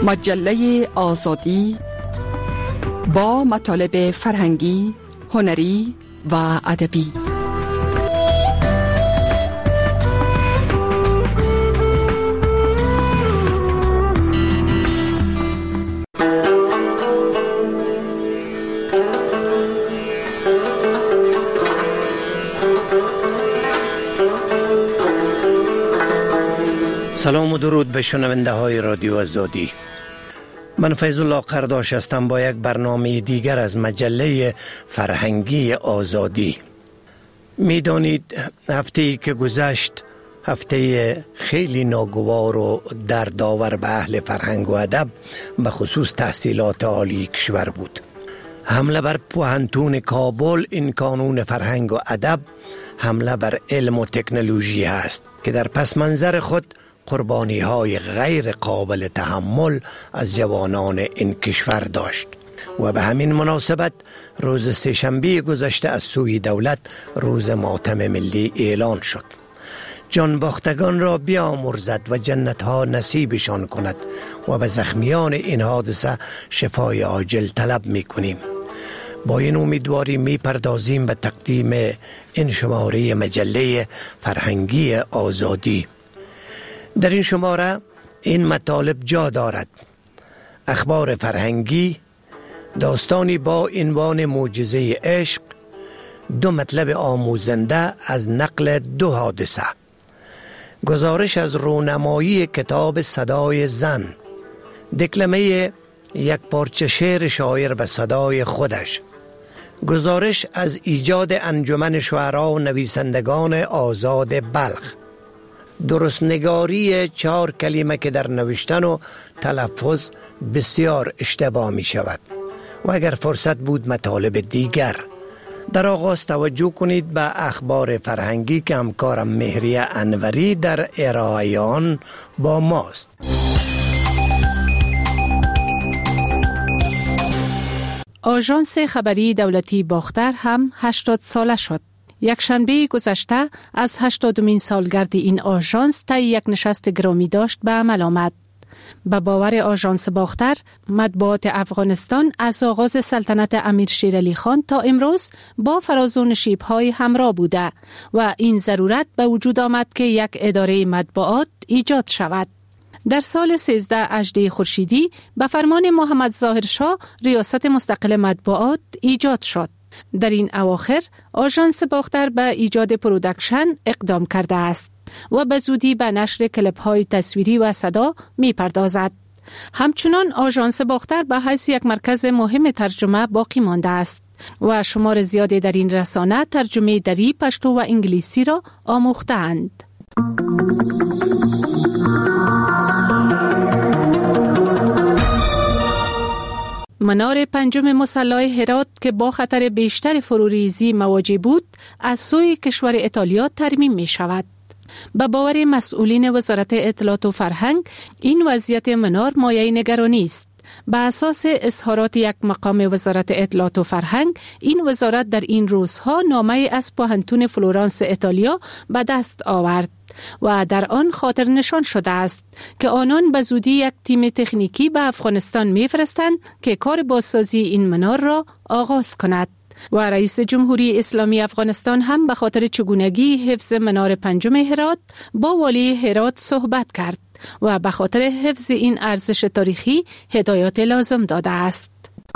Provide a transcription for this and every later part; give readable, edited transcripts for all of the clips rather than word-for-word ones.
مجله آزادی با مطالب فرهنگی، هنری و ادبی. سلام و درود به شنونده های رادیو آزادی. من فیض الله قرداش هستم با یک برنامه دیگر از مجله فرهنگی آزادی. میدانید هفته‌ای که گذشت هفته خیلی ناگوار و دردآور به اهل فرهنگ و ادب، به خصوص تحصیلات عالی کشور بود. حمله بر پوهنتون کابل این کانون فرهنگ و ادب حمله بر علم و تکنولوژی است که در پس منظر خود قربانی های غیر قابل تحمل از جوانان این کشور داشت و به همین مناسبت روز سه‌شنبه گذشته از سوی دولت روز ماتم ملی اعلان شد. جان باختگان را بیامرزد و جنت ها نصیبشان کند و به زخمیان این حادثه شفای عاجل طلب می کنیم. با این امیدواری می پردازیم به تقدیم این شماره مجله فرهنگی آزادی. در این شماره این مطالب جا دارد: اخبار فرهنگی، داستانی با عنوان معجزه عشق، دو مطلب آموزنده از نقل دو حادثه، گزارش از رونمایی کتاب صدای زن، دکلمه یک پارچه شعر شاعر به صدای خودش، گزارش از ایجاد انجمن شعرا و نویسندگان آزاد بلخ، درست نگاری 4 کلمه که در نوشتن و تلفظ بسیار اشتباه می شود و اگر فرصت بود مطالب دیگر. در آغاز توجه کنید به اخبار فرهنگی که همکارم مهریه انوری در ارائه آن با ماست. آژانس خبری دولتی باختر هم 80 ساله شد. یک شنبه گذشته از 80مین سالگرد این آژانس طی یک نشست گرامی داشت به عمل آمد. به باور آژانس باختر، مطبوعات افغانستان از آغاز سلطنت امیر شیر علی خان تا امروز با فراز و نشیب‌های همراه بوده و این ضرورت به وجود آمد که یک اداره مطبوعات ایجاد شود. در سال 13 اژده خورشیدی به فرمان محمد ظاهر شاه ریاست مستقل مطبوعات ایجاد شد. در این اواخر آژانس باختر به ایجاد پرودکشن اقدام کرده است و به زودی به نشر کلیپ‌های تصویری و صدا می‌پردازد. همچنان آژانس باختر به حیث یک مرکز مهم ترجمه باقی مانده است و شمار زیادی در این رسانه ترجمه دری، پشتو و انگلیسی را آموخته‌اند. منار 5 مسلح هرات که با خطر بیشتر فروریزی مواجه بود، از سوی کشور ایتالیا ترمیم می شود. به باور مسئولین وزارت اطلاعات و فرهنگ، این وضعیت منار مایه نگرانی است. به اساس اظهارات یک مقام وزارت اطلاعات و فرهنگ، این وزارت در این روزها نامه از پوهنتون فلورانس ایتالیا به دست آورد و در آن خاطر نشان شده است که آنان به زودی یک تیم تکنیکی به افغانستان می‌فرستند که کار بازسازی این منار را آغاز کند. و رئیس جمهوری اسلامی افغانستان هم به خاطر چگونگی حفظ منار 5 هرات با والی هرات صحبت کرد و به خاطر حفظ این ارزش تاریخی هدایات لازم داده است.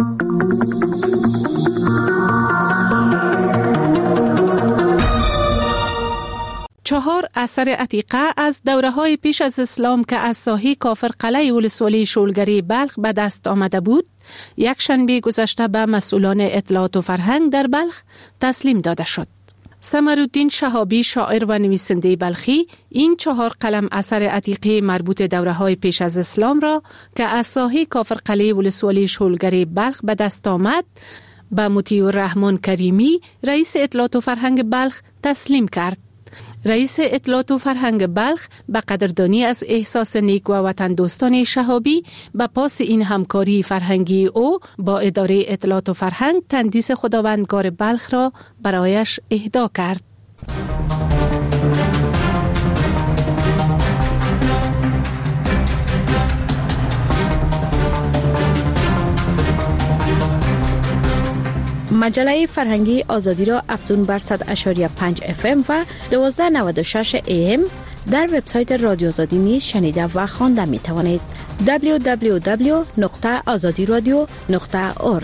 4 اثر عتیقه از دوره‌های پیش از اسلام که از ساحه کافرقلعه ولسوالی شولگری بلخ به دست آمده بود، یک شنبه گذشته به مسئولان اطلاعات و فرهنگ در بلخ تسلیم داده شد. سمرالدین شهابی، شاعر و نویسنده بلخی، این 4 قلم اثر عتیقه مربوط دوره‌های پیش از اسلام را که از ساحه کافرقلعه ولسوالی شولگری بلخ به دست آمد، به مطیع الرحمن کریمی، رئیس اطلاعات و فرهنگ بلخ تسلیم کرد. رئیس اطلاعات و فرهنگ بلخ به قدردانی از احساس نیک و وطن دوستان شهابی به پاس این همکاری فرهنگی او با اداره اطلاعات و فرهنگ تندیس خداوندگار بلخ را برایش اهدا کرد. مجله فرهنگی آزادی را افزون بر 100.5 FM و 1296 AM در وبسایت رادیو آزادی نیز شنیده و خوانده می توانید. www.azadiradio.org.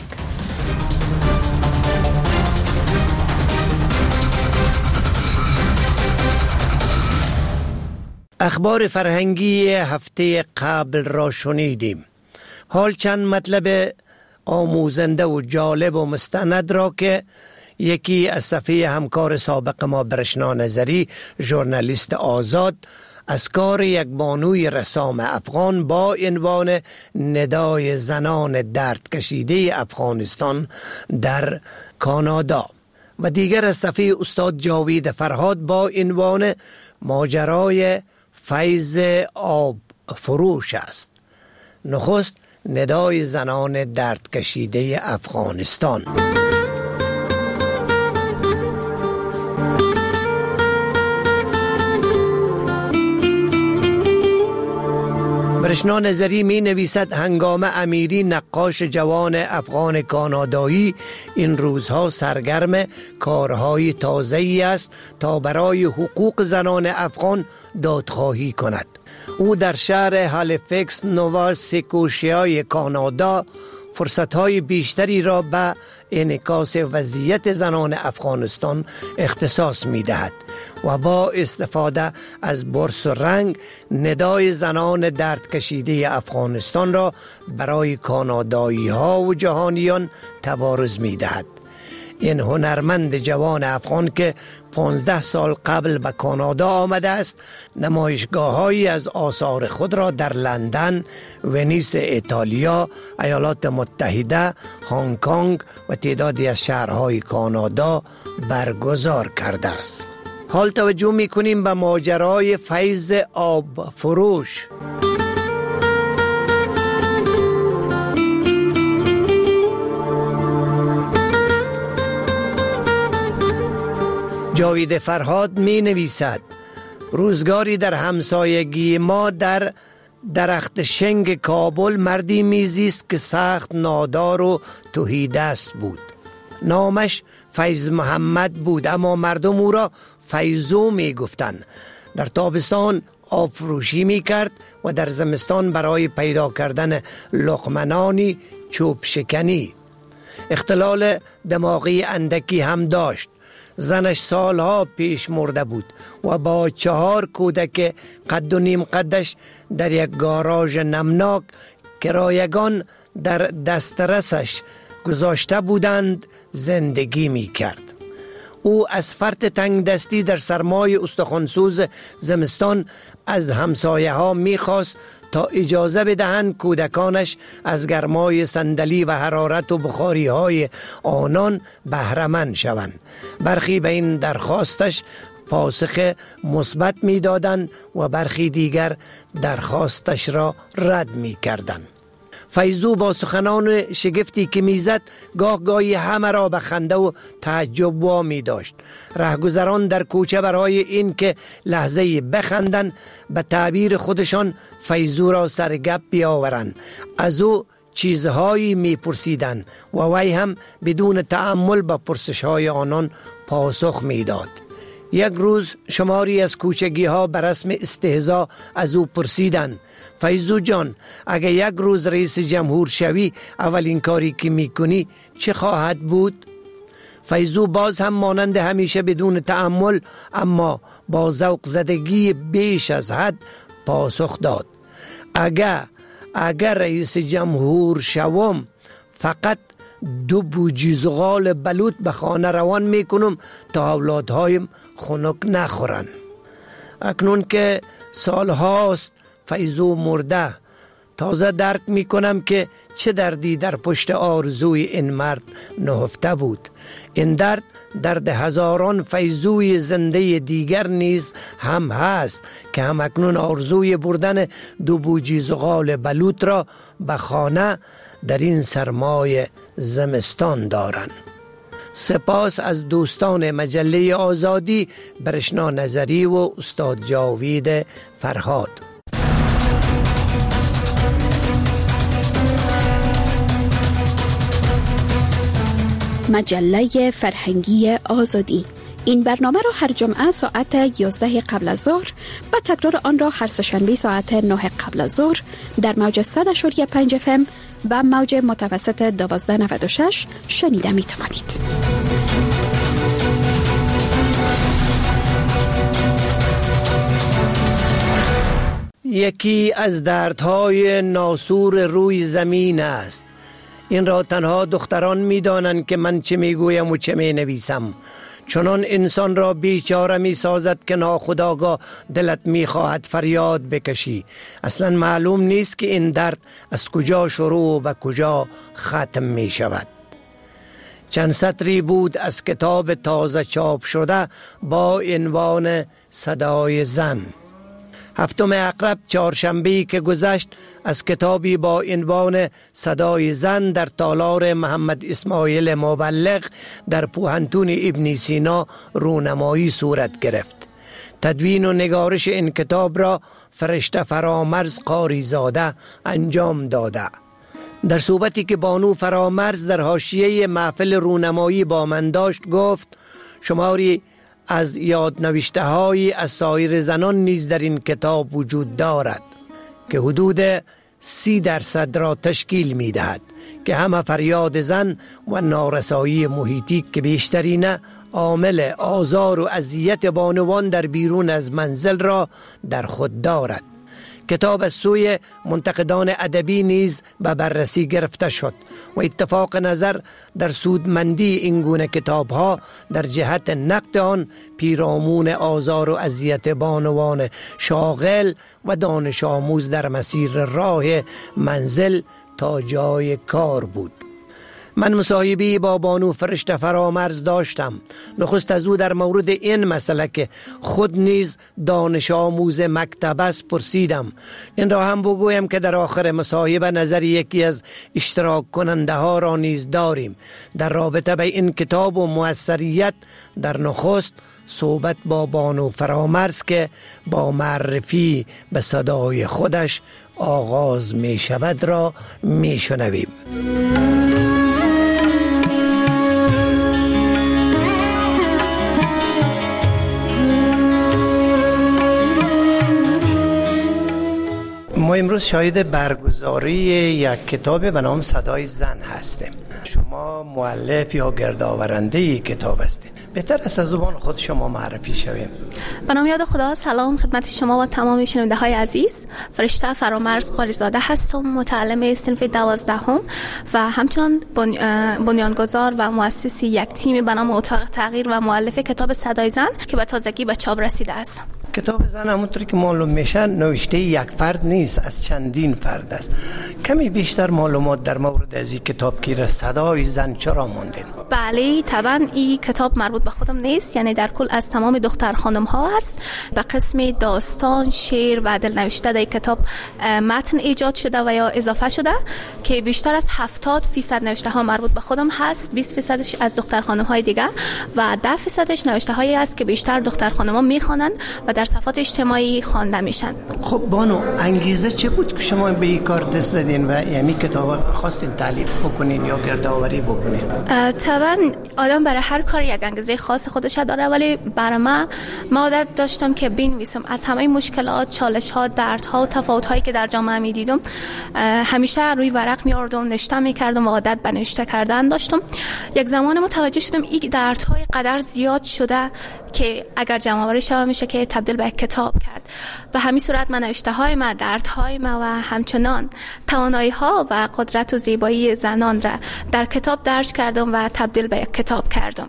اخبار فرهنگی هفته قبل را شنیدیم. حال چند مطلب آموزنده و جالب و مستند را که یکی از صفحه همکار سابق ما برشنا نظری، ژورنالیست آزاد، از کار یک بانوی رسام افغان با عنوان ندای زنان درد کشیده افغانستان در کانادا و دیگر از صفحه استاد جاوید فرهاد با عنوان ماجرای فیض آب فروش است. نخست ندای زنان درد کشیده افغانستان. برشنا نظری می نویسد هنگام امیری نقاش جوان افغان کانادایی این روزها سرگرم کارهای تازه‌ای است تا برای حقوق زنان افغان دادخواهی کند. او در شهر هالیفکس نووا سکوشیای کانادا فرصتهای بیشتری را به انعکاس وضعیت زنان افغانستان اختصاص می دهد و با استفاده از برس و رنگ ندای زنان درد کشیده افغانستان را برای کانادایی ها و جهانیان تبارز می دهد. این هنرمند جوان افغان که 15 سال قبل به کانادا آمده است، نمایشگاه‌هایی از آثار خود را در لندن، ونیس ایتالیا، ایالات متحده، هنگ کنگ و تعدادی از شهرهای کانادا برگزار کرده است. حال توجه می‌کنیم به ماجرای فیض آب فروش. جاوید فرهاد می نویسد روزگاری در همسایگی ما در درخت شنگ کابل مردی میزیست که سخت نادار و تهیدست بود. نامش فیض محمد بود، اما مردم او را فیضو می گفتند. در تابستان آب فروشی می کرد و در زمستان برای پیدا کردن لقمنانی چوب شکنی. اختلال دماغی اندکی هم داشت. زنش سالها پیش مرده بود و با 4 کودک قد و نیم قدش در یک گاراژ نمناک کرایگان در دسترسش گذاشته بودند زندگی می کرد. او از فرط تنگ دستی در سرمای استخوانسوز زمستان از همسایه ها می خواست تا اجازه بدهند کودکانش از گرمای صندلی و حرارت و بخاری های آنان بهره‌مند شوند. برخی به این درخواستش پاسخ مثبت می دادند و برخی دیگر درخواستش را رد می کردند. فیضو با سخنان شگفتی که میزد گاهی همه را به خنده و تعجب وامی داشت. رهگذران در کوچه برای این که لحظه‌ای بخندند به تعبیر خودشان فیضو را سرگپ بیاورند از او چیزهایی میپرسیدند و وی هم بدون تأمل به پرسش‌های آنان پاسخ میداد. یک روز شماری از کوچگی ها به رسم استهزا از او پرسیدند فیضو جان، اگه یک روز رئیس جمهور شوی اولین کاری که میکنی چه خواهد بود؟ فیضو باز هم مانند همیشه بدون تأمل اما با ذوق زدگی بیش از حد پاسخ داد اگر رئیس جمهور شوم فقط 2 بوجی زغال بلوط به خانه روان میکنم تا اولادهایم خنک نخورن. اکنون که سالهاست فیضو مرده، تازه درک میکنم که چه دردی در پشت آرزوی این مرد نهفته بود. این درد هزاران فیضوی زنده دیگر نیز هم هست که هم اکنون آرزوی بردن 2 بوجی زغال بلوط را به خانه در این سرمای زمستان دارند. سپاس از دوستان مجله آزادی، برشنا نظری و استاد جاوید فرهاد. مجله فرهنگی آزادی. این برنامه را هر جمعه ساعت 11 قبل از ظهر و تکرار آن را هر سه‌شنبه ساعت 9 قبل از ظهر در موج 100.5 FM و موج متوسط 1296 شنیده می توانید. یکی از دردهای ناسور روی زمین است. این را تنها دختران می دانند که من چه می گویم و چه می نویسم. چنان انسان را بیچاره می سازد که ناخودآگاه دلت می خواهد فریاد بکشی. اصلا معلوم نیست که این درد از کجا شروع و کجا ختم می شود. چند سطری بود از کتاب تازه چاپ شده با عنوان صدای زن. 7 اقرب چهارشنبه‌ای که گذشت از کتابی با عنوان صدای زن در تالار محمد اسماعیل مبلغ در پوهنتون ابن سینا رونمایی صورت گرفت. تدوین و نگارش این کتاب را فرشته فرامرز قاری زاده انجام داده. در صحبتی که بانو فرامرز در حاشیه محفل رونمایی با من داشت گفت شماری از یادنوشته های از سایر زنان نیز در این کتاب وجود دارد که حدود 30% را تشکیل می دهد که همه فریاد زن و نارسایی محیطی که بیشترین عامل آزار و اذیت بانوان در بیرون از منزل را در خود دارد. کتاب از سوی منتقدان ادبی نیز به بررسی گرفته شد و اتفاق نظر در سودمندی این گونه کتاب ها در جهت نقد آن پیرامون آزار و اذیت بانوان شاغل و دانش آموز در مسیر راه منزل تا جای کار بود. من مصاحبه‌ای با بانو فرشته فرامرز داشتم. نخست از او در مورد این مسئله که خود نیز دانش آموز مکتب است پرسیدم. این را هم بگویم که در آخر مصاحبه نظر یکی از اشتراک کننده ها را نیز داریم در رابطه به این کتاب و موثریت. در نخست صحبت با بانو فرامرز که با معرفی به صدای خودش آغاز می شود را می شنویم. ما امروز شاهد برگزاری یک کتاب به نام صدای زن هستیم. شما مؤلف یا گردآورنده کتاب هستید. بهتر است از زبان خود شما معرفی شویم. به نام یاد خدا. سلام خدمت شما و تمام شنونده های عزیز. فرشته فرامرز قاری زاده هستم، متعلم صنف 12 و همچنان بنیانگذار و مؤسس یک تیم به نام اتاق تغییر و مؤلف کتاب صدای زن که به تازگی به چاپ رسیده است. کتاب زن همونطوری که معلوم میشه نوشته یک فرد نیست، از چندین فرد است. کمی بیشتر معلومات در مورد از این کتاب که صدای زن چرا موندین؟ بله طبعا این کتاب مربوط به خودم نیست، یعنی در کل از تمام دختر خانم ها هست. به قسم داستان، شعر و دلنوشته در کتاب متن ایجاد شده و یا اضافه شده که بیشتر از 70% نوشته ها مربوط به خودم هست، 20% از دختر خانم های دیگه و 10% نوشته هایی است که بیشتر دختر خانم ها میخوانند و در صفحات اجتماعی خوانده میشن. خب بانو، انگیزه چه بود که شما به این کار دست دادین و یعنی کتاب خواستین تالیف بکنین یا گردآوری بکنین؟ طبعا آدم برای هر کار یک انگیزه خاص خودش داره، ولی برای من عادت داشتم که بنویسم از همه مشکلات، چالش ها، درد ها و تفاوت هایی که در جامعه میدیدم همیشه روی ورق میآوردم، نوشته میکردم و عادت به نوشته کردن داشتم. یک زمان متوجه شدم این دردهای قدر زیاد شده که اگر جمع آوری شود میشه که تبدیل به کتاب کرد. به همین صورت من نوشته های ما، دردهای ما و همچنان توانایی ها و قدرت و زیبایی زنان را در کتاب درج کردم و تبدیل به کتاب کردم.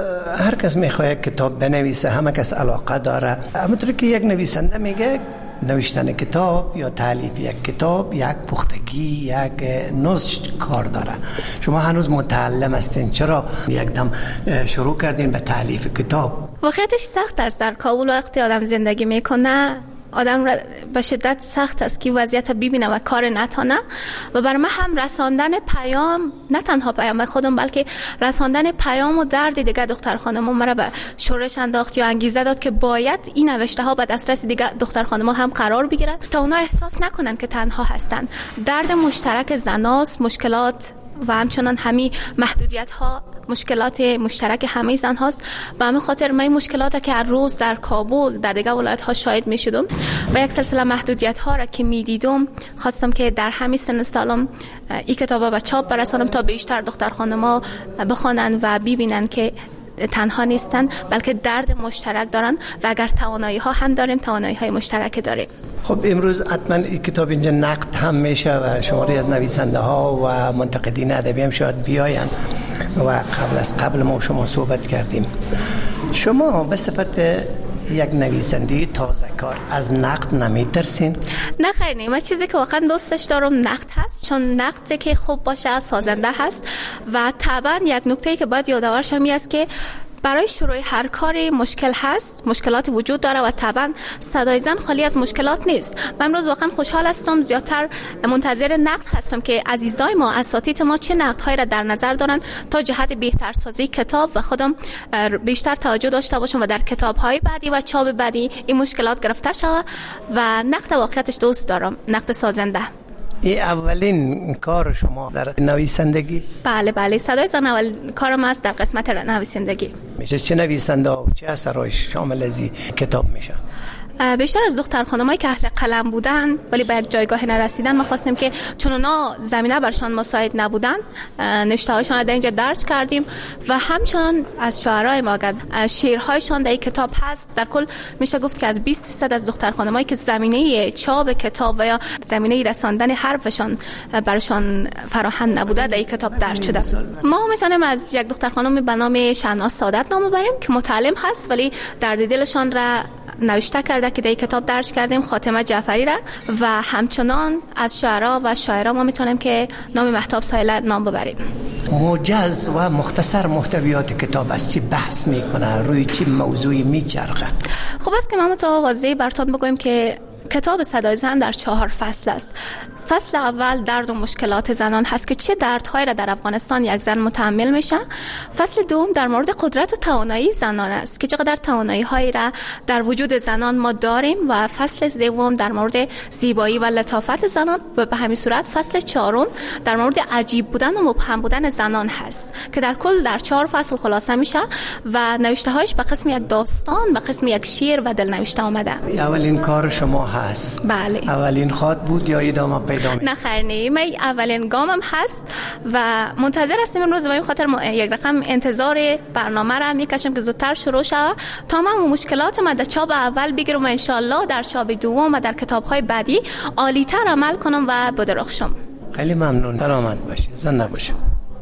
هر کس میخواد کتاب بنویسه، همه کس علاقه داره. همونطور که یک نویسنده میگه نوشتن کتاب یا تالیف یک کتاب یک پختگی، یک نضج کار داره. شما هنوز متعلم هستین، چرا یک دم شروع کردین به تالیف کتاب؟ واقعیتش سخت است. در کابل وقتی آدم زندگی میکنه آدم را به شدت سخت است که وضعیت ببینه و کار نتانه و برای من هم رساندن پیام، نه تنها پیام خودم بلکه رساندن پیام و درد دیگه دختر خانم‌ها مرا به شورش انداخت یا انگیزه داد که باید این نوشته ها به دسترس دیگه دختر خانم‌ها هم قرار بگیرد تا اونا احساس نکنن که تنها هستن. درد مشترک زناست، مشکلات و همچنان همین محدودیت ها مشکلات مشترک همه زن هاست و همین خاطر من مشکلات که هر روز در کابل در دیگه ولایت ها شاهد می شدم و یک سلسله محدودیت ها را که می دیدم خواستم که در همین سن سالم این کتاب به چاپ برسانم تا بیشتر دختر خانم‌ها بخوانند و ببینن که تنها نیستن بلکه درد مشترک دارن و اگر توانایی ها هم داریم توانایی های مشترک داریم. خب امروز حتما این کتاب اینجا نقد هم میشه و شماری از نویسنده ها و منتقدین ادبی هم شاید بیاین و قبل ما شما صحبت کردیم. شما به صفت یک نویسنده تازه کار از نقد نمیترسین؟ نه خیر، من چیزی که واقعا دوستش دارم نقد هست، چون نقدی که خوب باشه سازنده هست و طبعا یک نکته‌ای که باید یادآورش هم است که برای شروع هر کاری مشکل هست، مشکلات وجود داره و طبعا صدای زن خالی از مشکلات نیست. من امروز واقعا خوشحال هستم، زیادتر منتظر نقد هستم که عزیزای ما اساتید ما چه نقدهایی را در نظر دارن تا جهت بهترسازی کتاب و خودم بیشتر توجه داشته باشم و در کتاب‌های بعدی و چاپ بعدی این مشکلات گرفته شود و نقد واقعیتش دوست دارم، نقد سازنده. این اولین کار شما در نویسندگی؟ بله، صدای زن اول کارم است در قسمت نویسندگی. میشه چه نویسنده و چه اثرهای شامل از این کتاب میشن؟ بیشتر از دختر خانمایی که اهل قلم بودن ولی به یک جایگاه نرسیدن ما خواستیم که چون اونا زمینه برشان مساعد نبودن نوشته هایشان را در اینجا درج کردیم و همچنان از شاعرای ما شعرهایشان در این کتاب هست. در کل میشه گفت که از 20% از دختر خانمایی که زمینه چاپ کتاب و یا زمینه رساندن حرفشان برشان فراهم نبوده در این کتاب درج شده. ما میتونیم از یک دختر خانم به نام شهناز سعادت نام ببریم که متعلم هست ولی درد دلشان را نوشته کرده که در کتاب درج کردیم، خاتمه جعفری را، و همچنان از شاعرها و شاعرها ما میتونیم که نام مهتاب سایله نام ببریم. موجز و مختصر محتویات کتاب است، چی بحث میکنه، روی چی موضوعی میچرخه؟ خوب است که ما واضح براتون بگویم که کتاب صدای زن در 4 فصل است. فصل اول درد و مشکلات زنان هست که چه دردهایی را در افغانستان یک زن متحمل میشه. فصل دوم در مورد قدرت و توانایی زنان است که چقدر توانایی هایی را در وجود زنان ما داریم و فصل سوم در مورد زیبایی و لطافت زنان و به همین صورت فصل چهارم در مورد عجیب بودن و مبهم بودن زنان هست که در کل در 4 فصل خلاصه میشه و نوشته هایش به قسم یک داستان، به قسم یک شعر و دلنوشته آمده. اولین کار شما هست؟ بله. اولین خواد بود یا ادامه پیدا؟ نه خیر، نه، من اولین گامم هست و منتظر هستم امروز به این خاطر یک رقم انتظار برنامه را میکشم که زودتر شروع شود تا من مشکلات من در چاپ اول بگیرم و انشالله در چاپ دوم و در کتاب‌های بعدی عالی‌تر عمل کنم و بدرخشم. خیلی ممنون، سلامت باشی، زنده باشی.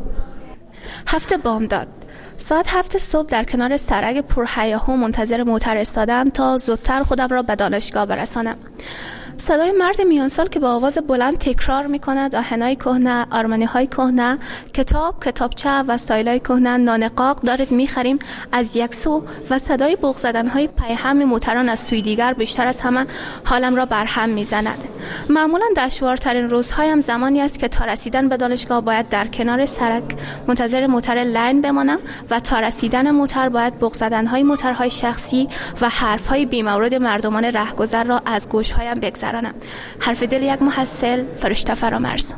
هفته بامداد ساعت 7 صبح در کنار سرک پرهیاهو منتظر موتر ایستادم تا زودتر خودم را به دانشگاه برسانم. صدای مرد میان سال که با آواز بلند تکرار می‌کند آهنای کهنه، آرمانی‌های کهنه، کتاب، کتابچه و سایلای کهنه، نان قاق دارید می‌خریم از یک سو و صدای بوق زدن‌های پیهم موتران از سوی دیگر بیشتر از همه حالم را برهم می‌زند. معمولاً دشوارترین روزهایم زمانی است که تا رسیدن به دانشگاه باید در کنار سرک منتظر موتر لاین بمانم و تا رسیدن موتر باید بوق زدن‌های موترهای شخصی و حرف‌های بی‌مورد مردمان رهگذر را از گوش‌هایم بگذرانم. حرف دل یک محصل، فرشته فرامرز.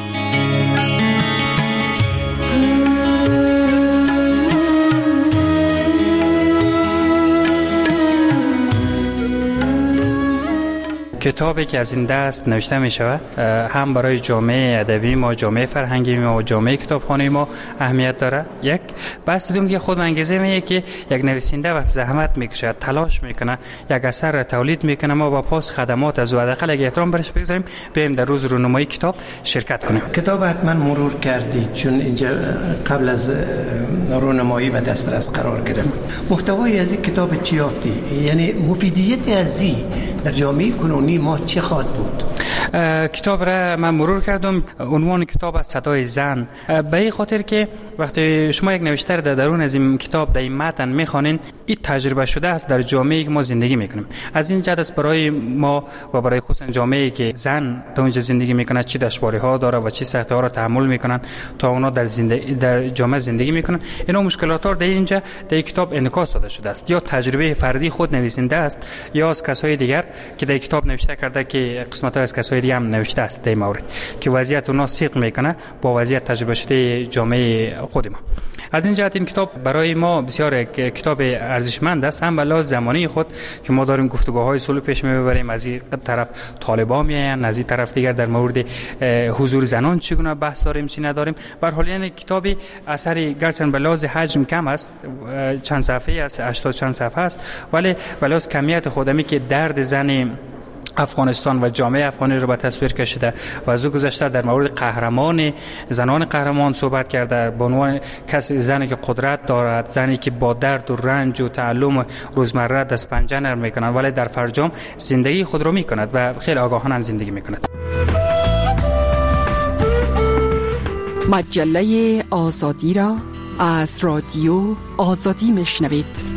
کتابی که از این دست نوشته می شود هم برای جامعه ادبی ما، جامعه فرهنگی ما و جامعه کتابخانه ما اهمیت داره. یک بحث دوم که خود انگیزه میه که یک نویسنده وقت زحمت میکشه، تلاش میکنه، یک اثر را تولید میکنه، ما با پاس خدمات از حداقل یک احترام برش بگذاریم، بریم در روز رونمایی کتاب شرکت کنیم. کتاب حتما مرور کردید چون اینجا قبل از رونمایی به دسترس قرار گرفت. محتوای از این کتاب چی یافتی؟ یعنی مفیدیت از این در جامعه کنونی ما چه خواهد بود؟ کتاب را من مرور کردم. عنوان کتاب از صدای زن، به این خاطر که وقتی شما یک نوشته در درون از این کتاب در این متن میخوانین، این تجربه شده است در جامعه‌ای که ما زندگی میکنیم. از این جهت است برای ما و برای خصوصا جامعه‌ای که زن در اونجا زندگی میکنه چه دشواری‌ها داره و چه سختی‌ها را تحمل میکنن تا اونا در جامعه زندگی میکنن، اینا مشکلات را در اینجا در این کتاب انعکاس داده شده است. یا تجربه فردی خود نویسنده است یا از کسای دیگر که در کتاب نوشته کرده که قسمت‌ها از کسای شعری هم نوشته است در مورد که وضعیت اونا سیق میکنه با وضعیت تجربه شده جامعه خود ما. از این جهت این کتاب برای ما بسیار کتاب ارزشمند است، هم بلا زمانی خود که ما داریم گفتگوهای صلح پیش میبریم، از این طرف طالبان میاین، از این طرف دیگر در مورد حضور زنان چگونه بحث داریم چی نداریم. به هر حال یعنی کتابی اثری گرچند بلاز حجم کم است، چند صفحه است، 80 چند صفحه است، ولی بلاز کمیت خودمی که درد زن افغانستان و جامعه افغانی رو به تصویر کشیده و از او گذشته در مورد زنان قهرمان صحبت کرده، به عنوان کسی زنی که قدرت دارد، زنی که با درد و رنج و تعلم روزمره دست پنجه نرم میکنند ولی در فرجام زندگی خود رو میکند و خیلی آگاهانه هم زندگی میکند. مجله آزادی را از رادیو آزادی میشنوید.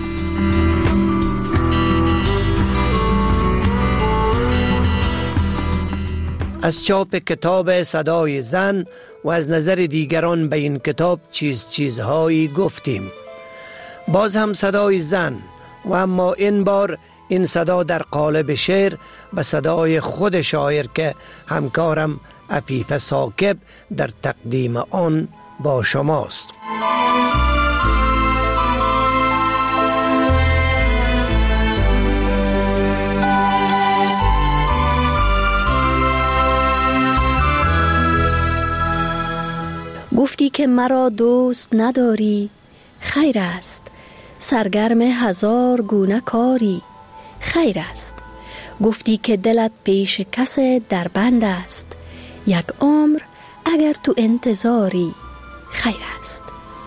از چاپ کتاب صدای زن و از نظر دیگران به این کتاب چیزهایی گفتیم. باز هم صدای زن و اما این بار این صدا در قالب شعر به صدای خود شاعر که همکارم عفیف ثاقب در تقدیم آن با شماست. گفتی که مرا دوست نداری، خیر است. سرگرم هزار گونه کاری، خیر است. گفتی که دلت پیش کس در بند است، یک عمر اگر تو انتظاری، خیر است.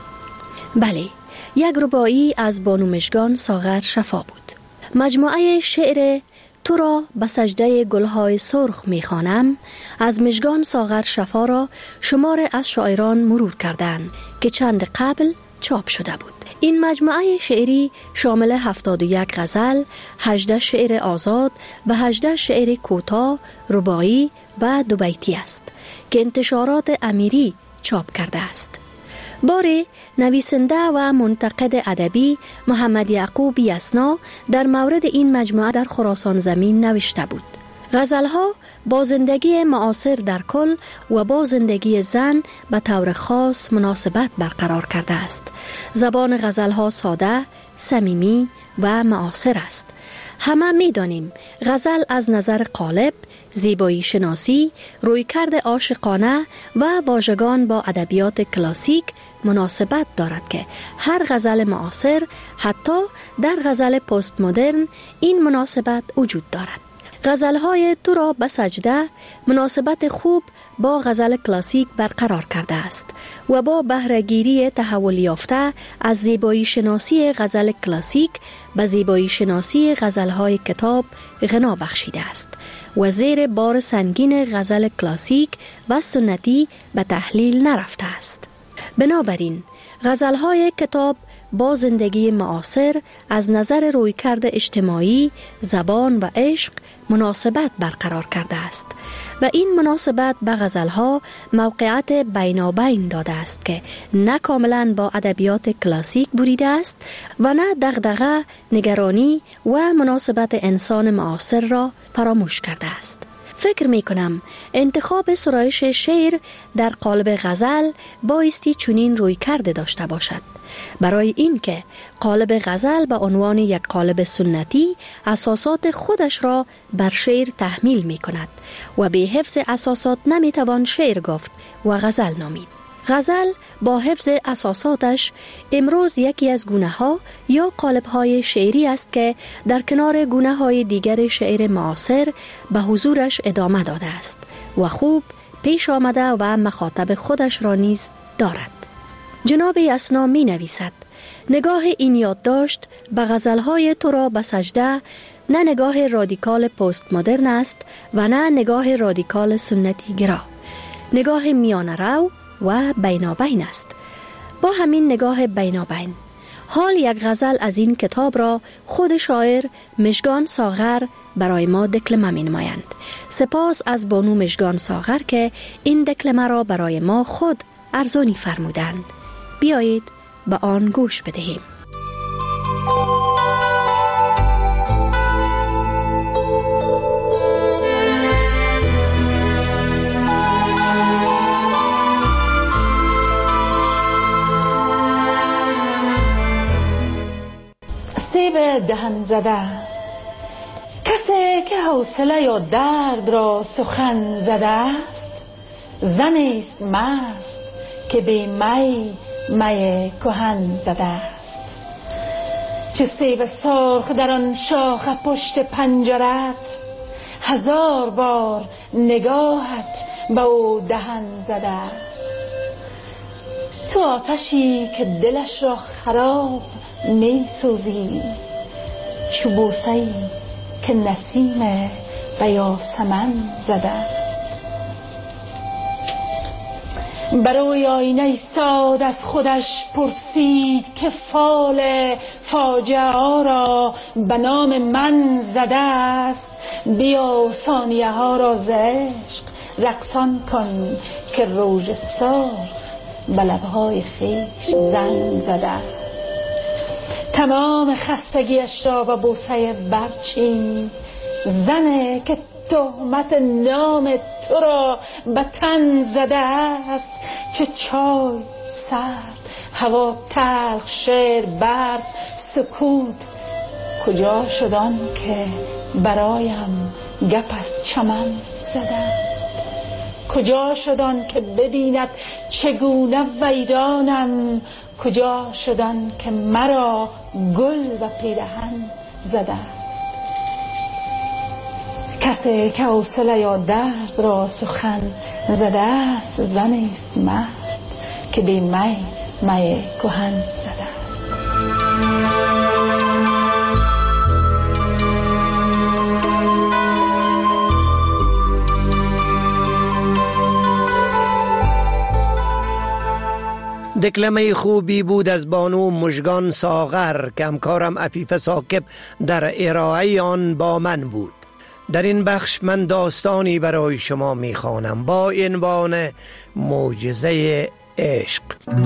بله، یک رباعی از بانو مژگان ساغر شفا بود. مجموعه شعر تو را به سجده گلهای سرخ میخوانم از مژگان ساغر شفا را شمار از شاعران مرور کردند که چند قبل چاپ شده بود. این مجموعه شعری شامل 71 غزل، 18 شعر آزاد و 18 شعر کوتاه، رباعی و دو بیتی است که انتشارات امیری چاپ کرده است. باره نویسنده و منتقد ادبی محمد یعقوب یسنا در مورد این مجموعه در خراسان زمین نوشته بود: غزلها با زندگی معاصر در کل و با زندگی زن به طور خاص مناسبت برقرار کرده است. زبان غزلها ساده، صمیمی و معاصر است. همه می دانیم غزل از نظر قالب، زیبایی شناسی، رویکرد عاشقانه و واژگان با ادبیات کلاسیک مناسبت دارد که هر غزل معاصر، حتی در غزل پست مدرن، این مناسبت وجود دارد. غزلهای تو را به سجده مناسبت خوب با غزل کلاسیک برقرار کرده است و با بهره‌گیری تحول یافته از زیبایی شناسی غزل کلاسیک به زیبایی شناسی غزلهای کتاب غنا بخشیده است و زیر بار سنگین غزل کلاسیک و سنتی به تحلیل نرفته است. بنابراین غزلهای کتاب با زندگی معاصر از نظر رویکرد اجتماعی، زبان و عشق مناسبت برقرار کرده است و این مناسبت به غزلها موقعیت بینابین داده است که نه کاملا با ادبیات کلاسیک بریده است و نه دغدغه، نگرانی و مناسبت انسان معاصر را فراموش کرده است. فکر می کنم انتخاب سرایش شعر در قالب غزل بایستی چنین روی کرده داشته باشد، برای اینکه قالب غزل به عنوان یک قالب سنتی اساسات خودش را بر شعر تحمیل می کند و به حفظ اساسات نمی توان شعر گفت و غزل نامید. غزل با حفظ اساساتش امروز یکی از گونه‌ها یا قالب‌های شعری است که در کنار گونه‌های دیگر شعر معاصر به حضورش ادامه داده است و خوب پیش آمده و مخاطب خودش را نیز دارد. جناب یسنا می نویسد: نگاه این یادداشت به غزل‌های تو را به سجده نه نگاه رادیکال پست مدرن است و نه نگاه رادیکال سنتی گرا، نگاه میانه رو و بینابین است. با همین نگاه بینابین حال یک غزل از این کتاب را خود شاعر مژگان ساغر برای ما دکلمه می نمایند. سپاس از بانو مژگان ساغر که این دکلمه را برای ما خود ارزانی فرمودند. بیایید به آن گوش بدهیم. سیب دهن زده، کسی که حوصله یا درد را سخن زده است، زنی است مست که بی می کهن زده است. چه سیب سرخ در آن شاخ پشت پنجرت، هزار بار نگاهت به او دهن زده است. تو آتشی که دلش را خراب می سوزی، چو بوسه‌ای که نسیم به یاسمن زده است. بروی آینه ساد از خودش پرسید که فال فاجعه ها را به نام من زده است. بیا ثانیه ها را ز عشق رقصان کن که روژ سرخ به لبهای خویش زن زده است. تمام خستگیش را به بوسه برچین، زنه که تهمت نام تو را به تن زده است. چه چای سرد، هوا تلخ، شعر برف، سکوت، کجا شد آن که برایم گپ از چمن زده است؟ کجا شد آن که ببیند چگونه ویرانم؟ کجا شد آن که مرا گل و پیرهن زده است؟ کسی که حوصله یا درد را سخن زده است، زنی است مست که بی می کهن زده است. دکلمه خوبی بود از بانو مژگان ساغر که همکارم عفیف ثاقب در ارائه آن با من بود. در این بخش من داستانی برای شما میخوانم با عنوان معجزه عشق.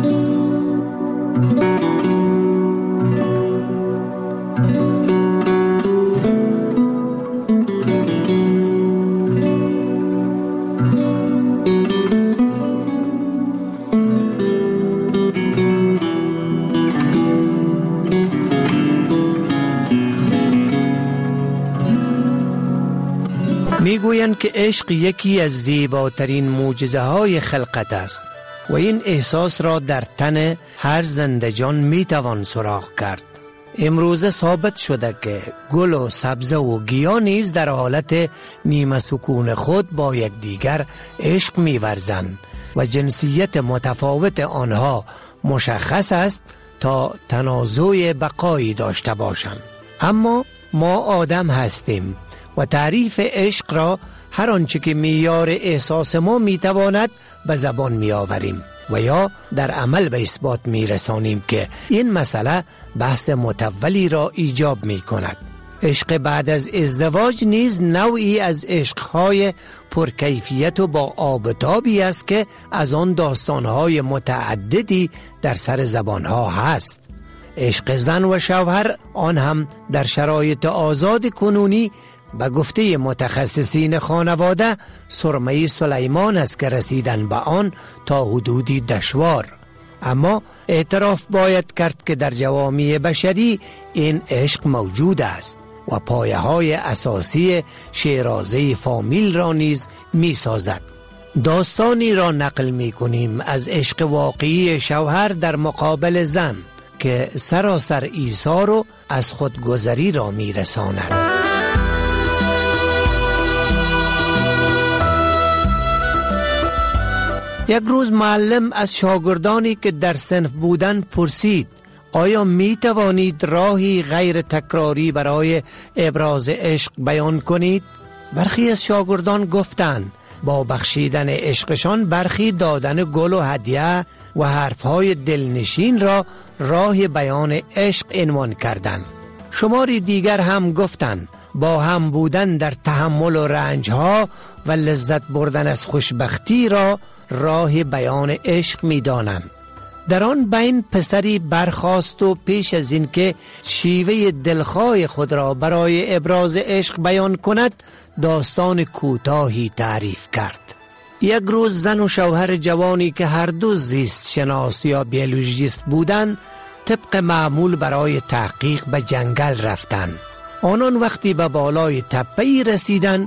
میگویند که عشق یکی از زیباترین معجزه‌های خلقت است و این احساس را در تن هر زنده‌جان میتوان سراغ کرد. امروزه ثابت شده که گل و سبزه و گیاه نیز در حالت نیمه سکون خود با یکدیگر عشق می‌ورزند و جنسیت متفاوت آنها مشخص است تا تنازع بقایی داشته باشند. اما ما آدم هستیم و تعریف عشق را هر آنچه که معیار احساس ما میتواند به زبان میآوریم و یا در عمل به اثبات میرسانیم که این مسئله بحث مطولی را ایجاب میکند. عشق بعد از ازدواج نیز نوعی از عشقهای پرکیفیت و با آبتابی است که از آن داستانهای متعددی در سر زبانها هست. عشق زن و شوهر، آن هم در شرایط آزاد کنونی، به گفته متخصصین خانواده سرمه سلیمان است که رسیدن به آن تا حدودی دشوار. اما اعتراف باید کرد که در جوامع بشری این عشق موجود است و پایه های اساسی شیرازه فامیل را نیز می سازد. داستانی را نقل می کنیم از عشق واقعی شوهر در مقابل زن که سراسر ایثار و از خودگذری را می رساند. یک روز معلم از شاگردانی که در صنف بودند پرسید: آیا می توانید راهی غیر تکراری برای ابراز عشق بیان کنید؟ برخی از شاگردان گفتند با بخشیدن عشقشان برخی دادن گل و هدیه و حرفهای دلنشین را راه بیان عشق عنوان کردند. شماری دیگر هم گفتند با هم بودن در تحمل و رنجها و لذت بردن از خوشبختی را راه بیان عشق می دانند. در آن بین پسری برخاست و پیش از این که شیوه دلخواه خود را برای ابراز عشق بیان کند داستان کوتاهی تعریف کرد. یک روز زن و شوهر جوانی که هر دو زیست شناس یا بیولوژیست بودند طبق معمول برای تحقیق به جنگل رفتند. آنان وقتی به بالای تپه‌ای رسیدند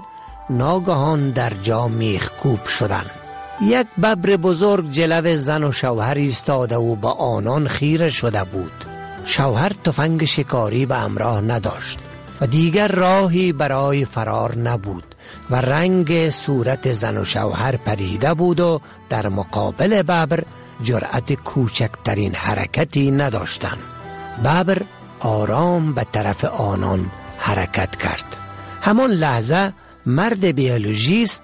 ناگهان در جا میخکوب شدند. یک ببر بزرگ جلو زن و شوهر ایستاده و با آنان خیره شده بود. شوهر تفنگ شکاری به همراه نداشت و دیگر راهی برای فرار نبود و رنگ صورت زن و شوهر پریده بود و در مقابل ببر جرأت کوچکترین حرکتی نداشتند. ببر آرام به طرف آنان حرکت کرد. همان لحظه مرد بیولوژیست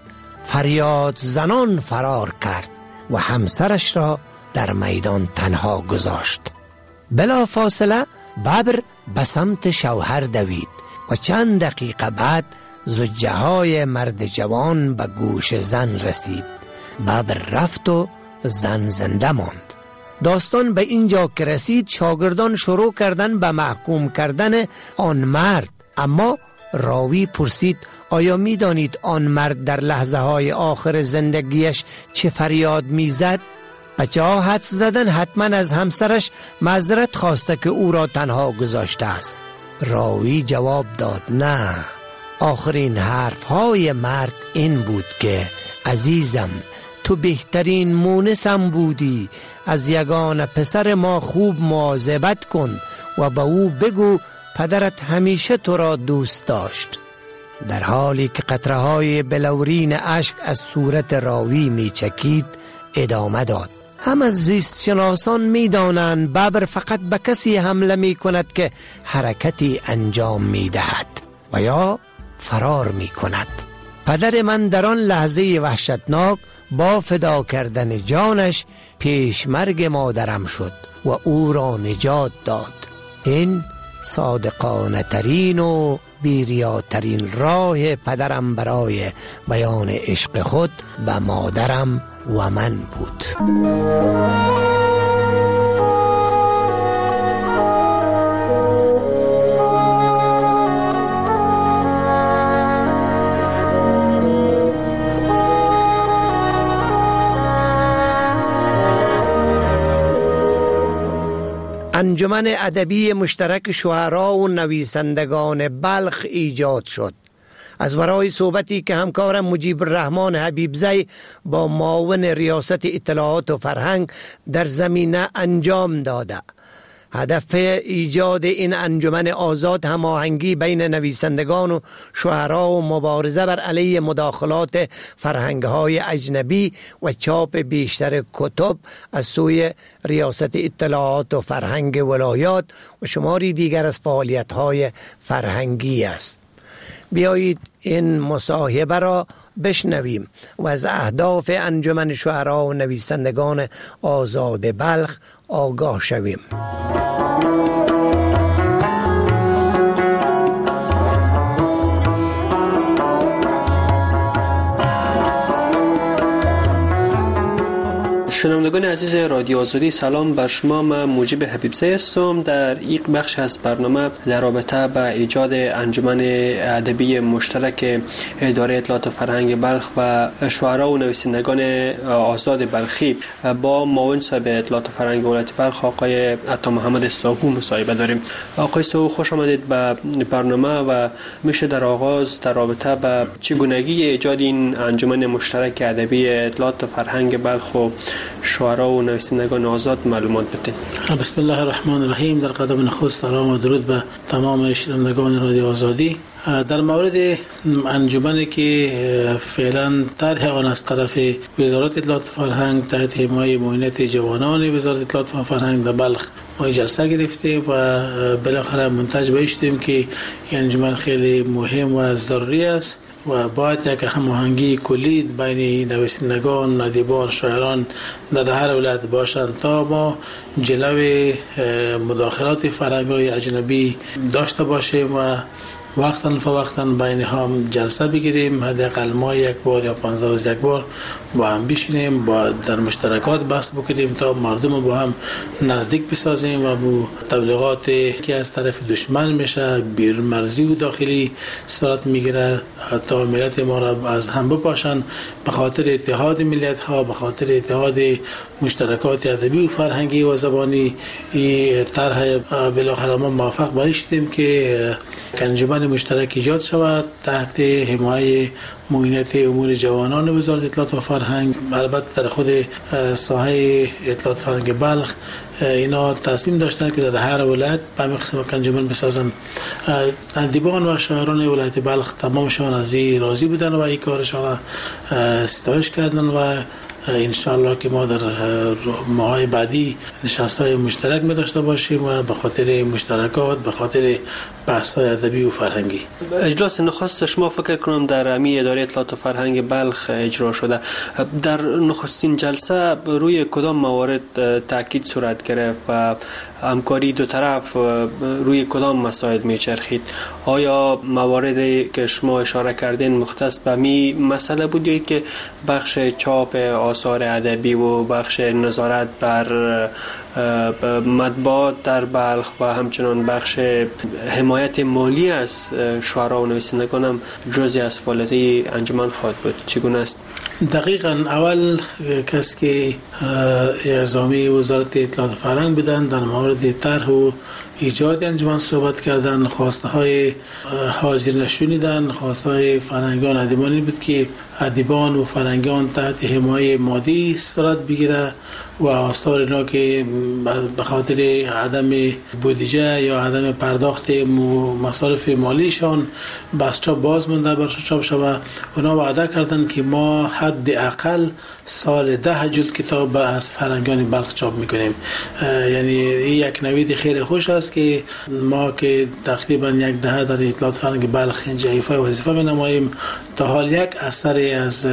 فریاد زنان فرار کرد و همسرش را در میدان تنها گذاشت. بلا فاصله ببر به سمت شوهر دوید و چند دقیقه بعد زجه های مرد جوان به گوش زن رسید. ببر رفت و زن زنده ماند. داستان به اینجا که رسید شاگردان شروع کردن به محکوم کردن آن مرد، اما راوی پرسید آیا می دانید آن مرد در لحظه های آخر زندگیش چه فریاد می زد؟ بچه ها حدس زدن حتما از همسرش معذرت خواسته که او را تنها گذاشته است. راوی جواب داد نه، آخرین حرف های مرد این بود که عزیزم تو بهترین مونسم بودی، از یگان پسر ما خوب مواظبت کن و به او بگو پدرت همیشه تو را دوست داشت. در حالی که قطره های بلورین اشک از صورت راوی می چکید ادامه داد. هم از زیست شناسان می دانند ببر فقط به کسی حمله می کند که حرکتی انجام می دهد و یا فرار می کند. پدر من در آن لحظه وحشتناک با فدا کردن جانش پیش مرگ مادرم شد و او را نجات داد. این صادقانه ترین و بیریاترین راه پدرم برای بیان عشق خود به مادرم و من بود. انجمن ادبی مشترک شعرا و نویسندگان بلخ ایجاد شد. از برای صحبتی که همکارم مجیب الرحمن حبیبزی با معاون ریاست اطلاعات و فرهنگ در زمینه انجام داده. هدف ایجاد این انجمن آزاد هماهنگی بین نویسندگان و شعرا و مبارزه بر علیه مداخلات فرهنگ‌های اجنبی و چاپ بیشتر کتب از سوی ریاست اطلاعات و فرهنگ ولایات و شماری دیگر از فعالیت‌های فرهنگی است. بیایید این مصاحبه را بشنویم و از اهداف انجمن شعرا و نویسندگان آزاد بلخ آگاه شویم. شنوندگان عزیز رادیو آزادی، سلام بر شما. من موجب حبیبزی هستم. در یک بخش از برنامه در رابطه با ایجاد انجمن ادبی مشترک اداره اطلاعات و فرهنگ بلخ و شعرا و نویسندگان آزاد بلخی با معاون صاحب اطلاعات و فرهنگ ولایت بلخ آقای عطا محمد ساهو مصاحبه داریم. آقای ساهو، خوش آمدید به برنامه و میشه در آغاز در رابطه با چگونگی ایجاد این انجمن مشترک ادبی اطلاعات و فرهنگ بلخ و شعرا و نویسندگان آزاد معلومات بدین؟ بسم الله الرحمن الرحیم. در قدم نخست سلام و درود به تمام شنوندگان رادیو آزادی. در مورد انجمنی که فعلا طرح آن از طرف وزارت اطلاعات و فرهنگ تحت حمایت معاونت جوانان وزارت اطلاعات و فرهنگ در بلخ ما جلسه گرفته و بالاخره منتج به شدیم که این انجمن خیلی مهم و ضروری است و باید یک هماهنگی کلی بین نویسندگان، ادیبان، شاعران در هر ولایت باشند تا ما جلوی مداخلات فرهنگ‌های اجنبی داشته باشیم و وقتاً فوقتاً بین هم جلسه بگیریم، حداقل ما یک بار یا 15 روز یک بار با هم بشینیم، با در مشترکات بحث بکنیم تا مردم با هم نزدیک بسازیم و بو تبلیغات که از طرف دشمن میشه بیرون مرزی و داخلی صورت میگیره تا ملت ما را از هم بپاشن به خاطر اتحاد ملت ها، به خاطر اتحاد مشترکات ادبی و فرهنگی و زبانی. این طرح بالاخره ما موافق باید شدیم که انجمن مشترک ایجاد شود تحت حمایت معینت امور جوانان وزارت اطلاعات و فرهنگ. البته در خود ساحه اطلاعات فرهنگ بلخ اینا تصمیم داشتن که در هر ولایت به همین قسم انجمن بسازن. ادیبان و شاعران ولایت بلخ تمامشان از این راضی بودن و این کارشان ستایش کردن و انشاءالله که ما در ماهای بعدی نشست‌های مشترک می داشته باشیم و به خاطر مشترکات، به خاطر بحث‌های ادبی و فرهنگی. اجلاس نخست شما فکر کنم در امی اداره اطلاعات و فرهنگ بلخ اجرا شده. در نخستین جلسه روی کدام موارد تاکید صورت گرفت و همکاری دو طرف روی کدام مسائل میچرخید؟ آیا مواردی که شما اشاره کردین مختص به می مسئله بود یا که بخش چاپ آثار ادبی و بخش نظارت بر مطبوعات در بلخ و همچنان بخش حمایت مالی از شعرا و نویسندگان هم جزئی از فعالیت انجمن خواهد بود؟ چگونه است؟ دقیقاً اول کسی که اعزامی وزارت اطلاعات فرهنگ بودن در مورد طرح و ایجاد انجمن صحبت کردن، خواسته های حاضر نشونیدن، خواسته های فرهنگان ادیبانی بود که ادیبان و فرهنگان تحت حمایت مادی صورت بگیره و آثار اینا که به خاطر عدم بودجه یا عدم پرداخت مصارف مالیشان بس چاپ باز مونده برش چاپ شود. اونا وعده کردن که ما حد اقل سال 10 جلد کتاب از فرهنگان بلخ چاپ میکنیم. یعنی یک نوید خیلی خوش است که ما که تقریبا یک دهه در اطلاعات فرهنگ بلخ اینجا ایفای وظیفه می‌نماییم، تا حال یک اثر از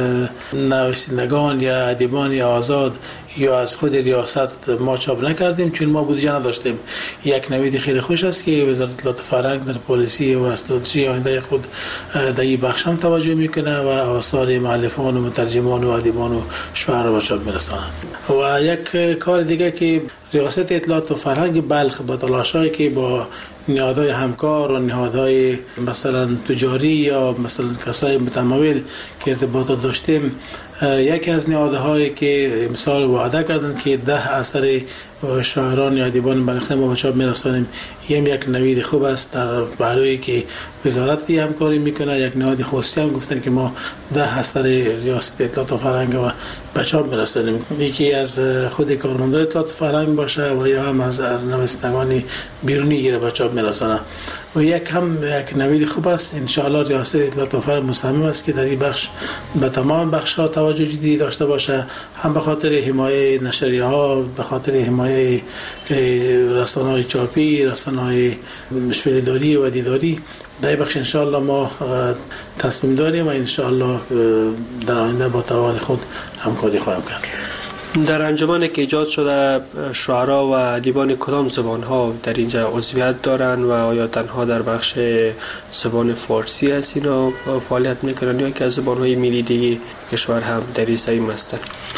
نویسندگان یا ادیبان آزاد یا از خود ریاست ما چاپ نکردیم چون ما بودجه نداشتیم. یک نوید خیلی خوش است که وزارت اطلاعات فرهنگ در پالیسی و استراتژی آینده خود در این بخش هم توجه میکنه و آثار مؤلفان و مترجمان و ادیبان و شعرا را چاپ میرسانه. و یک کار دیگه که ریاست اطلاعات فرهنگ بلخ با تلاشایی که با نهادهای همکار و نهادهای مثلا تجاری یا مثلا کسای متمول که ارتباطات داشتیم، یکی از نهادهایی که مثال وعده کردن که 10 اثر شاعران یا ادیبان بلخ ما به چاپ میرسانیم، یک نوید خوب است در برای که وزارت همکاری میکنه. یک نهاد خصوصی هم گفتن که ما 10 اثر ریاست اطلاعات و فرهنگ و به چاپ میرسانیم، یکی از خود کارمندان اطلاعات فرهنگ باشه و یا هم از نویسندگان بیرونی گیره به چاپ میرسانه. و یک نوید خوب است. ان شاء الله ریاست اطلاعات و فرهنگ مصمم است که در این بخش به تمام بخش‌ها توجه جدی داشته باشه، هم به خاطر حمایت نشریه‌ها، به خاطر حمایت رسانه‌های چاپی، رسانه‌های شنیداری و دیداری. در بخش ان شاء الله ما تصمیم داریم و ان شاء الله در آینده با توان خود همکاری خواهیم کرد. در انجمنی که ایجاد شده شعرا و ادیبان کدام زبان‌ها در اینجا عضویت دارن و آیا تنها در بخش زبان فارسی است اینا فعالیت میکنن یا که از زبان‌های ملی دیگه کشور هم در این سیم هستن؟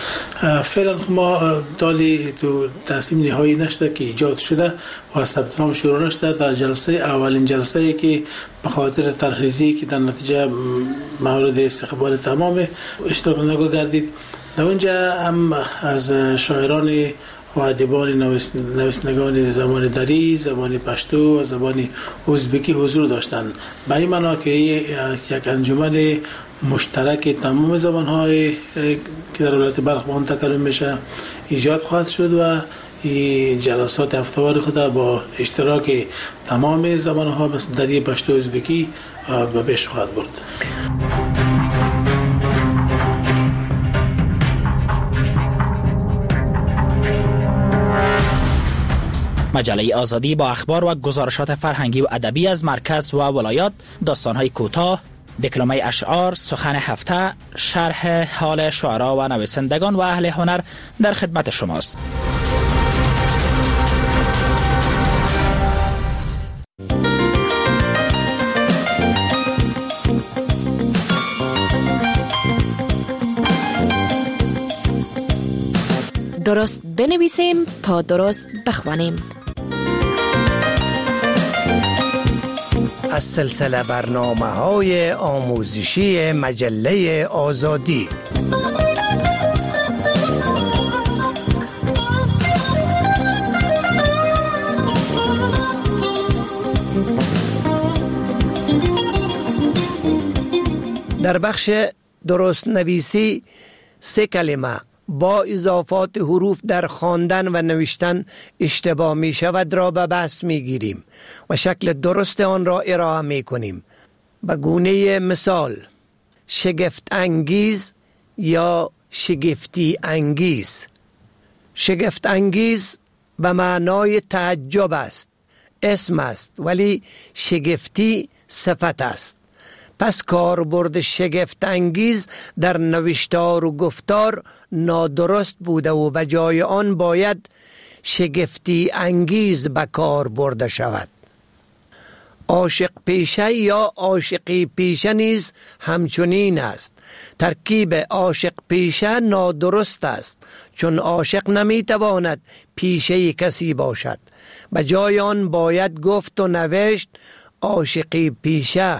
فعلا ما دالی تو تصمیم نهایی نشده که ایجاد شده و ثبت نام شروع نشده. در جلسه اولین جلسه که به خاطر ترخیصی که در نتیجه مورد استقبال تمام اشتراکنندگان گردید، در اونجا هم از شاعران و ادیبان نویسندگان زبان دری، زبان پشتو و زبان ازبکی حضور داشتند. به این معنا که یک انجمن مشترک تمام زبان‌های که در ولایت بلخ با آن تکلم میشه ایجاد خواهد شد و این جلسات هفته‌وار خود با اشتراک تمام زبان‌ها مثل دری، پشتو، ازبکی به پیش خواهد برد. مجله آزادی با اخبار و گزارشات فرهنگی و ادبی از مرکز و ولایات، داستان‌های کوتاه، دکلمه اشعار، سخن هفته، شرح حال شعرا و نویسندگان و اهل هنر در خدمت شماست. درست بنویسیم تا درست بخوانیم. از سلسله برنامه‌های آموزشی مجله آزادی. در بخش درست نویسی 3 کلمه با اضافات حروف در خواندن و نوشتن اشتباه می شود را به بحث می گیریم و شکل درست آن را ارائه می کنیم. به گونه مثال: شگفت انگیز یا شگفتی انگیز. شگفت انگیز به معنای تعجب است، اسم است، ولی شگفتی صفت است. پس کاربرد شگفت انگیز در نوشتار و گفتار نادرست بوده و به جای آن باید شگفتی انگیز به کار برده شود. عاشق پیشه یا عاشقی پیشه نیز همچنین است. ترکیب عاشق پیشه نادرست است، چون عاشق نمیتواند پیشه کسی باشد. به جای آن باید گفت و نوشت عاشقی پیشه.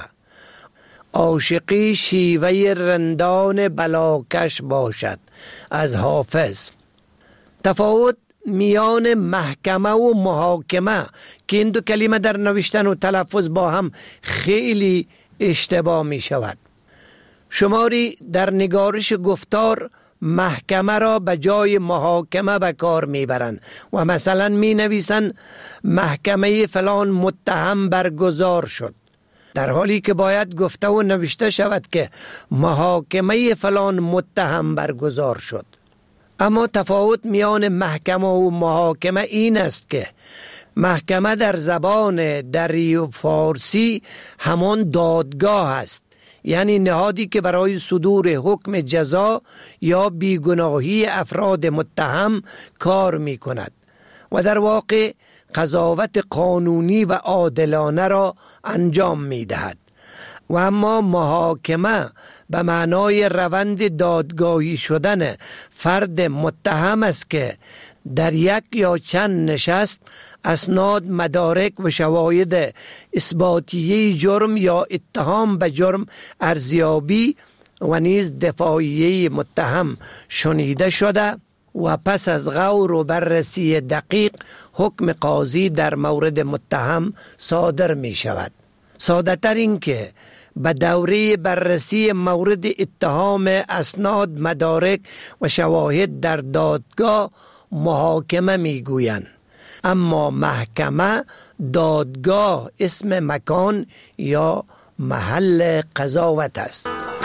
عاشقی شیوه رندان بلاکش باشد. از حافظ. تفاوت میان محکمه و محاکمه که این دو کلمه در نوشتن و تلفظ با هم خیلی اشتباه می شود. شماری در نگارش گفتار محکمه را به جای محاکمه به کار می برند و مثلا می نویسند محکمه فلان متهم برگزار شد، در حالی که باید گفته و نوشته شود که محاکمه فلان متهم برگزار شد. اما تفاوت میان محکمه و محاکمه این است که محکمه در زبان دری و فارسی همان دادگاه است، یعنی نهادی که برای صدور حکم جزا یا بیگناهی افراد متهم کار می کند و در واقع قضاوت قانونی و عادلانه را انجام می دهد. و اما محاکمه به معنای روند دادگاهی شدن فرد متهم است که در یک یا چند نشست اسناد، مدارک و شواهد اثباتیه جرم یا اتهام به جرم ارزیابی و نیز دفاعیه متهم شنیده شده و پس از غور و بررسی دقیق حکم قاضی در مورد متهم صادر می شود. ساده تر این که به دوره بررسی مورد اتهام اسناد، مدارک و شواهد در دادگاه محاکمه می گویند. اما محکمه دادگاه اسم مکان یا محل قضاوت است.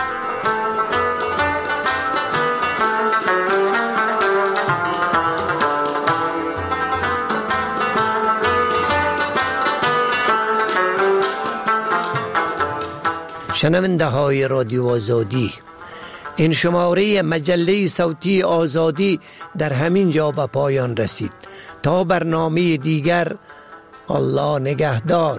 شنونده های رادیو آزادی، این شماره مجله صوتی آزادی در همین جا به پایان رسید. تا برنامه دیگر، الله نگهدار.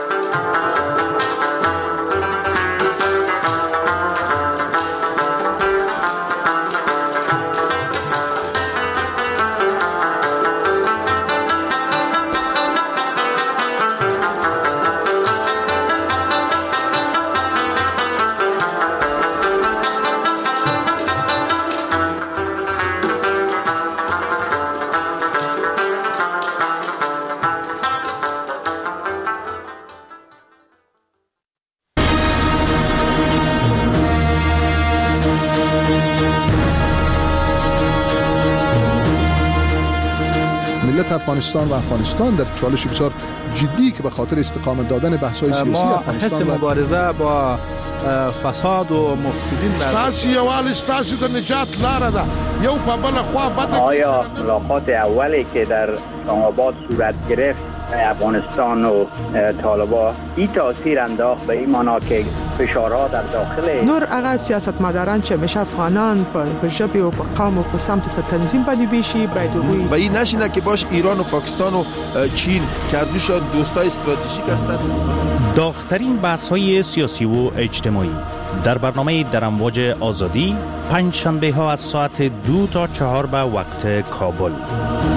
افغانستان و افغانستان در چالش بسیار جدی که به خاطر استقامت دادن بحث‌های سیاسی افغانستان ما مبارزه با فساد و مفسدین ستاسي یوال ستاسي د نجات لاره ده یو په بل خوا بده. آیا ملاقات اولی که در اسلام آباد صورت گرفت افغانستان و طالبان این تاثیر انداخت به این معنا که فشارها در داخل نور هغه سیاستمداران چې همیشه افغانان په ژبه او په قوم او په سمت په تنظیم باندې بیشي باید وي و این نشینه که باش ایران و پاکستان و چین کردوش دوستای استراتژیک هستند. داغ‌ترین بحث‌های سیاسی و اجتماعی در برنامه در امواج آزادی پنج شنبه ها از ساعت 2 تا 4 به وقت کابل.